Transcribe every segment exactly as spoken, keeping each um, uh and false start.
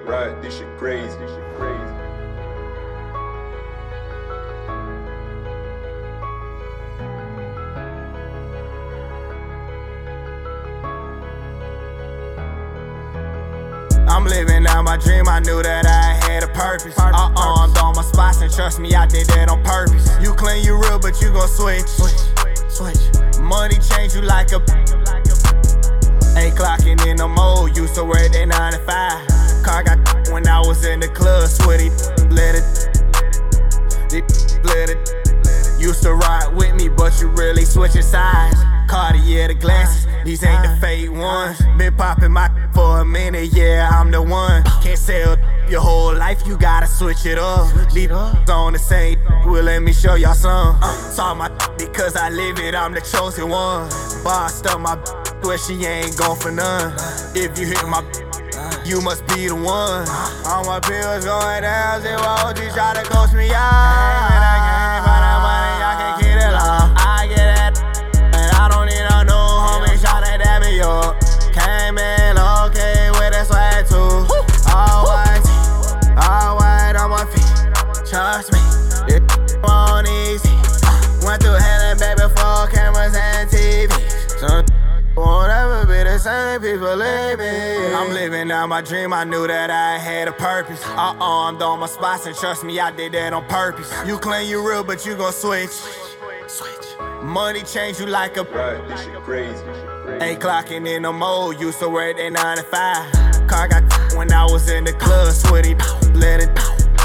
Right, this shit crazy, this shit crazy. I'm living out my dream, I knew that I had a purpose. I armed all my spots and trust me, I did that on purpose. You claim you real, but you gon' switch. Switch. Money change you like a. Ain't clocking in no more, used to work that nine to five. Car got when I was in the club, sweaty, let it, let it. Used to ride with me, but you really switching sides. Cartier the glasses, these ain't the fake ones. Been popping my for a minute, yeah, I'm the one. Can't sell your whole life, you gotta switch it up. Leave on the same, well let me show y'all some. Saw my because I live it, I'm the chosen one. Bossed up my where she ain't going for none. If you hit my you must be the one. All my pills going down, zero O G try to coach me out. And I can't find that money, y'all can't get it off. I get that, and I don't need no new homie, try to dab me up. Came in okay with that swag too. All white, all white on my feet. Trust me, this won't easy. Went through hell and back before cameras and T Vs. So won't ever be the same, people leave me. I'm living out my dream, I knew that I had a purpose. I armed all my spots and trust me, I did that on purpose. You claim you real, but you gon' switch. Switch. Money change you like a. Right, this shit crazy, this shit crazy. Ain't clocking in no more, used to work that nine to five. Car got when I was in the club, sweaty, let it,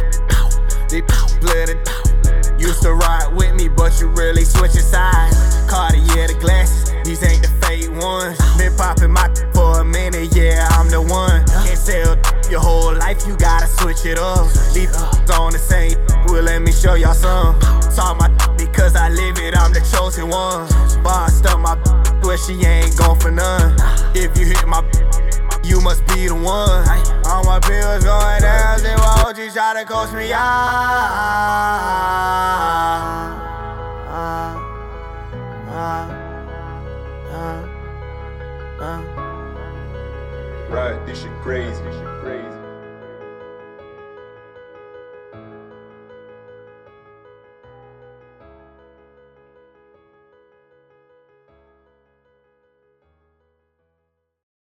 let it. Used to ride with me, but you really switching sides. Cartier the glasses, these ain't the fake ones. Been popping my for a minute, yeah, I'm the one. Can't sell your whole life, you gotta switch it up. Leave on the same, well let me show y'all some. Saw my because I live it, I'm the chosen one. Bossed up my where she ain't going for none. If you hit my you must be the one. All my pills going down, zero O G try to coach me out. Right, this shit crazy, this shit crazy.